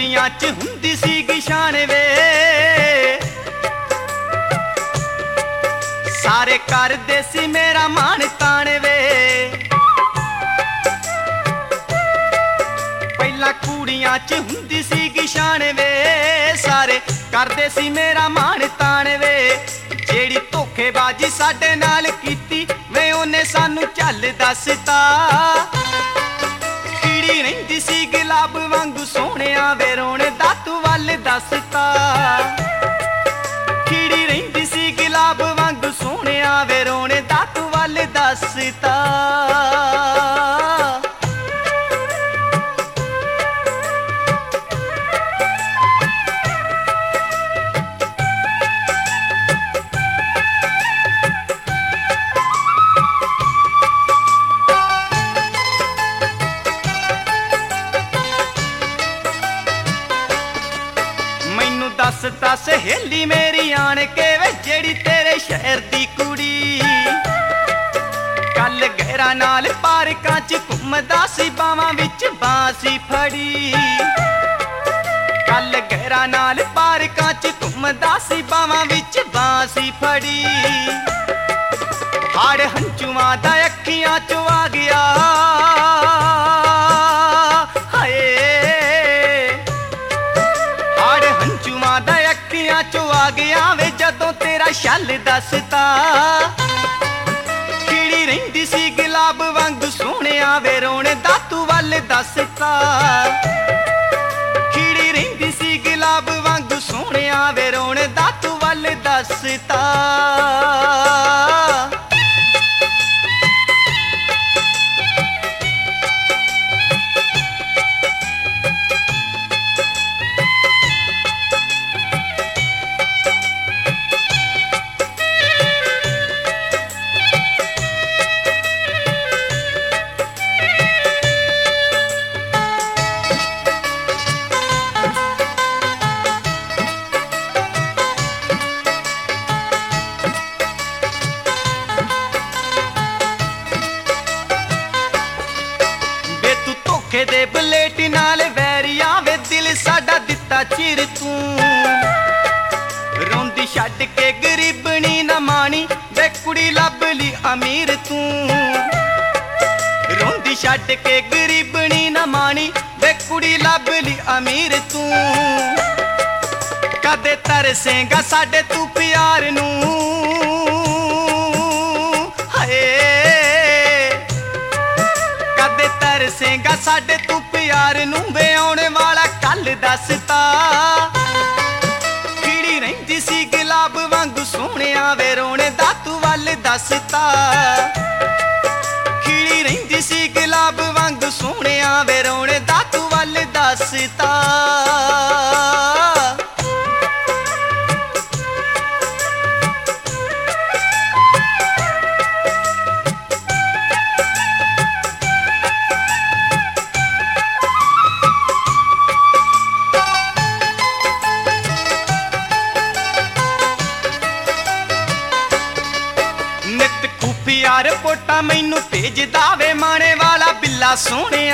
ਕੁੜੀਆਂ 'ਚ ਹੁੰਦੀ ਸੀ ਗਿਸ਼ਾਨ ਵੇ, ਸਾਰੇ ਕਰਦੇ ਸੀ ਮੇਰਾ ਮਾਣ ਤਾਣ ਵੇ। ਪਹਿਲਾਂ ਕੁੜੀਆਂ 'ਚ ਹੁੰਦੀ ਸੀ ਗਿਸ਼ਾਨ ਵੇ, ਸਾਰੇ ਕਰਦੇ ਸੀ ਮੇਰਾ ਮਾਣ ਤਾਣ ਵੇ। ਜਿਹੜੀ ਧੋਖੇਬਾਜ਼ੀ ਸਾਡੇ ਨਾਲ ਕੀਤੀ ਵੇ ਉਹਨੇ ਸਾਨੂੰ ਚੱਲ ਦੱਸਤਾ। ਖਿੜੀ ਰਹਿੰਦੀ ਸੀ ਗੁਲਾਬ ਵਾਂਗੂ ਸੋਹਣਿਆ ਵੇ, ਰੋਣ ਦਾ ਤੂੰ ਵੱਲ ਦੱਸਤਾ। ਖਿੜੀ ਰਹਿੰਦੀ ਸੀ ਗੁਲਾਬ ਵਾਂਗੂ ਸੋਹਣਿਆ ਵੇ, ਰੋਣ ਦਾ ਤੂੰ ਵੱਲ ਦੱਸਤਾ। ਦੱਸਤਾ ਸਹੇਲੀ ਮੇਰੀ ਆਣ ਕੇ ਵੇ, ਜਿਹੜੀ ਤੇਰੇ ਸ਼ਹਿਰ ਦੀ ਕੁੜੀ ਕੱਲ ਗਹਿਰਾ ਨਾਲ ਪਾਰਕਾਂ 'ਚ ਘੁੰਮਦਾ ਸੀ, ਬਾਵਾਂ ਵਿੱਚ ਬਾਂਸੀ ਫੜੀ। ਕੱਲ ਗਹਿਰਾ ਨਾਲ ਪਾਰਕਾਂ 'ਚ ਘੁੰਮਦਾ ਸੀ, ਬਾਵਾਂ ਵਿੱਚ ਬਾਂਸੀ ਫੜੀ। ਹਾੜ ਹੰਝੂਆਂ ਦਾ ਅੱਖੀਆਂ 'ਚੋਂ ਆ ਗਿਆ, ਅੱਖੀਆਂ 'ਚੋਂ ਆ ਗਿਆ ਵੇ ਜਦੋਂ ਤੇਰਾ ਛੱਲ ਦੱਸਤਾ। ਖਿੜੀ ਰਹਿੰਦੀ ਸੀ ਗੁਲਾਬ ਵਾਂਗੂ ਸੋਹਣਿਆ ਵੇ, ਰੋਣ ਦਾ ਤੂੰ ਵੱਲ ਦੱਸਤਾ। ਖਿੜੀ ਰਹਿੰਦੀ ਸੀ ਗੁਲਾਬ ਵਾਂਗੂ ਸੋਹਣਿਆ ਵੇ, ਰੋਣ ਦਾ ਤੂੰ ਵੱਲ ਦੱਸਤਾ। ਦੇ ਬਲੇਟ ਨਾਲ ਵੈਰੀਆ ਵੇ, ਦਿਲ ਸਾਡਾ ਦਿੱਤਾ ਚਿਰ ਤੂੰ। ਰੋਂਦੀ ਛੱਡ ਕੇ ਗਰੀਬਣੀ ਨਾ ਮਾਣੀ ਵੇ, ਕੁੜੀ ਲੱਭ ਲਈ ਅਮੀਰ ਤੂੰ। ਰੋਂਦੀ ਛੱਡ ਕੇ ਗਰੀਬਣੀ ਨਾ ਮਾਣੀ ਵੇ, ਕੁੜੀ ਲੱਭ ਲਈ ਅਮੀਰ ਤੂੰ। ਕਦੇ ਤਰਸੇਂਗਾ ਸਾਡੇ ਤੂੰ ਪਿਆਰ ਨੂੰ, ਤਰਸੇਂਗਾ ਸਾਡੇ ਤੂੰ ਪਿਆਰ ਨੂੰ ਵੇ, ਆਉਣ ਵਾਲਾ ਕੱਲ ਦੱਸਤਾ। ਖਿੜੀ ਰਹਿੰਦੀ ਸੀ ਗੁਲਾਬ ਵਾਂਗੂ ਸੋਹਣਿਆ ਵੇ, ਰੋਣ ਦਾ ਤੂੰ ਵੱਲ ਦੱਸਤਾ। ਖਿੜੀ ਰਹਿੰਦੀ ਸੀ ਗੁਲਾਬ ਵਾਂਗੂ ਸੋਹਣਿਆ ਵੇ, ਰੋਣ ਦਾ ਤੂੰ ਵੱਲ ਦੱਸਤਾ। ਯਾਰ ਪੋਟਾ ਮੈਨੂੰ ਭੇਜਦਾ ਵੇ, ਮਾਣੇ ਵਾਲਾ ਬਿੱਲਾ ਸੋਹਣਿਆ।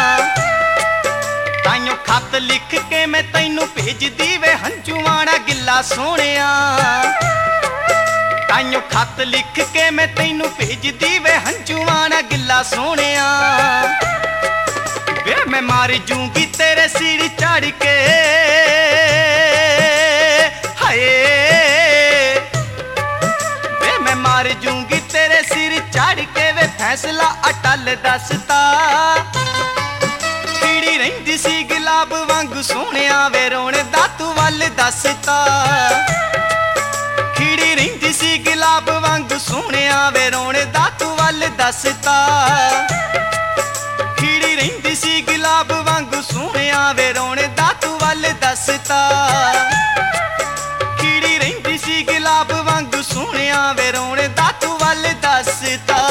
ਤਾਈਓ ਖੱਤ ਲਿਖ ਕੇ ਮੈਂ ਤੈਨੂੰ ਭੇਜਦੀ ਵੇ, ਹੰਝੂਆਂ ਦਾ ਗਿੱਲਾ ਸੋਹਣਿਆ। ਤਾਈਓ ਖੱਤ ਲਿਖ ਕੇ ਮੈਂ ਤੈਨੂੰ ਭੇਜਦੀ ਵੇ, ਹੰਝੂਆਂ ਦਾ ਗਿੱਲਾ ਸੋਹਣਿਆ। ਵੇ ਮੈਂ ਮਾਰ ਜੂੰਗੀ ਤੇਰੇ ਸਿਰ ਚੜ ਕੇ, ਮਾਰ ਜੂੰਗੀ ਤੇਰੇ ਸਿਰ ਚੜ ਕੇ ਵੇ, ਫੈਸਲਾ ਅਟਲ ਦੱਸਤਾ। ਖਿੜੀ ਰਹਿੰਦੀ ਸੀ ਗੁਲਾਬ ਵਾਂਗੂ ਸੋਹਣਿਆ ਵੇ, ਰੋਣ ਦਾ ਤੂੰ ਵੱਲ ਦੱਸਤਾ। ਖਿੜੀ ਰਹਿੰਦੀ ਸੀ ਗੁਲਾਬ ਵਾਂਗੂ ਸੋਹਣਿਆ ਵੇ, ਰੋਣ ਦਾ ਤੂੰ ਵੱਲ ਦੱਸਤਾ। ਖਿੜੀ ਰਹਿੰਦੀ ਸੀ ਗੁਲਾਬ ਵਾਂਗੂ ਸੋਹਣਿਆ ਵੇ, ਰੋਣ ਦਾ ਤੂੰ ਵੱਲ ਦੱਸਤਾ। ਖਿੜੀ ਰਹਿੰਦੀ ਸੀ ਗੁਲਾਬ ਵਾਂਗੂ ਸੋਹਣਿਆ ਵੇ, ਰੋਣ ਦਾ ਤੂੰ ਵੱਲ ਦੱਸਤਾ।